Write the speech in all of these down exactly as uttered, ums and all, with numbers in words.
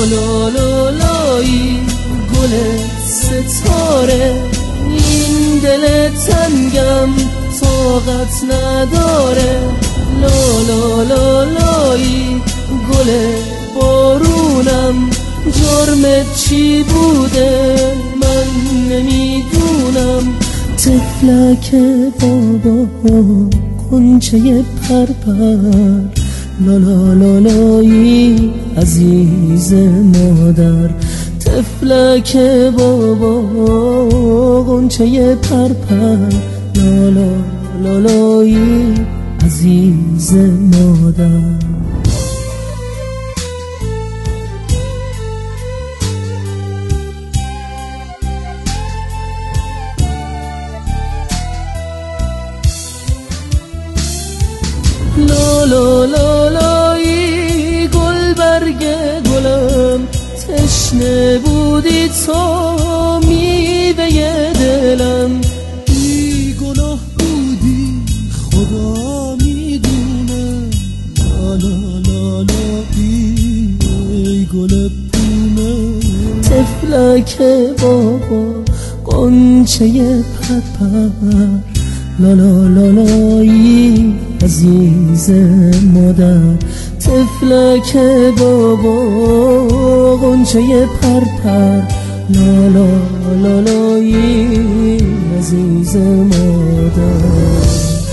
لا لا لایی گل ستاره، این دل تنگم طاقت نداره. لا لا لا لایی گل بارونم، جرمت چی بوده من نمیدونم. طفلک بابا غنچه پرپر، لا لا لا لایی عزیز مادر. طفلک بابا غنچه پرپر، لا لا لا لایی عزیز مادر. لا لا لا لایی گل برگ گلم، تشنه بودی تو میوه دلم. بی گناه بودی خدا میدونه، لا لا لا لایی ای گل پونه. طفلک بابا غنچه پرپر، لا لا لا لایی عزیز مادر. طفلک بابا غنچه پرپر، لا لا لا لایی عزیز مادر.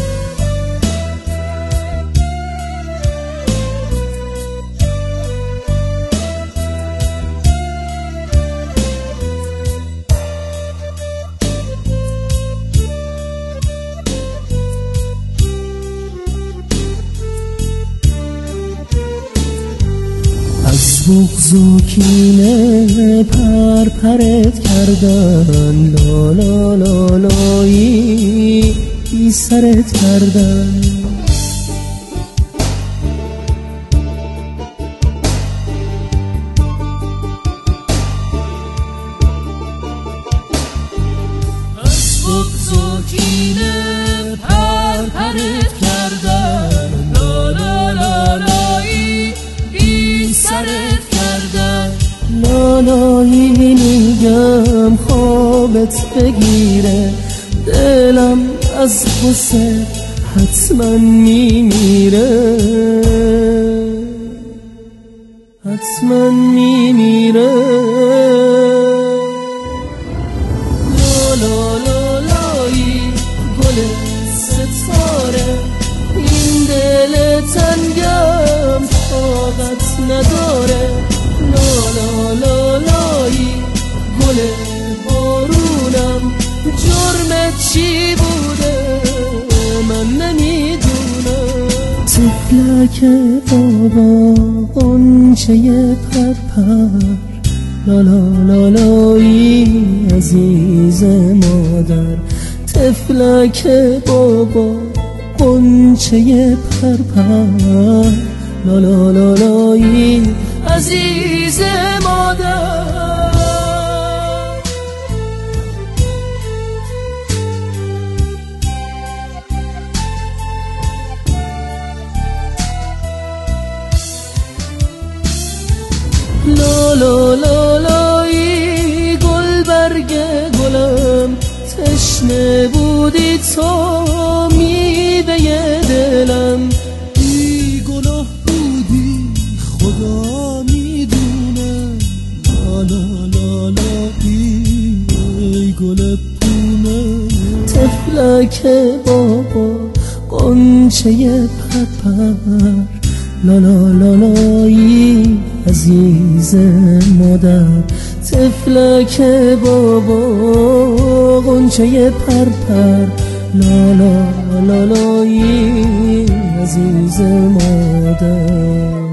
از بغض و کینه پر پرت کردن، لا لا لا لایی بی سرت کردن. از بغض و کینه پر پرت کردن، لا لا لا لایی سرت کردن. لالایی میگم خوابت بگیره، دلم از غصه حتما میمیره، حتما میمیره. لا لا لا لایی گل ستاره، این دل تنگم طاقت نداره. لا لا لا لایی گل بارونم، جرمت چی بوده من نمیدونم. طفلک بابا غنچه پرپر، لا لا لا لایی عزیز مادر. طفلک بابا غنچه پرپر، لا لا لا لایی عزیز مادر. لا لا لا لایی گل برگ گلم، تشنه بودی تو میوه دلم. بی گناه بودی خدا میدونه، لا لا لا لایی ای گل پونه. طفلک بابا غنچه پرپر، لا لا لا لایی عزیز مادر. طفلک بابا غنچه پرپر، لا لا لا لایی عزیز مادر.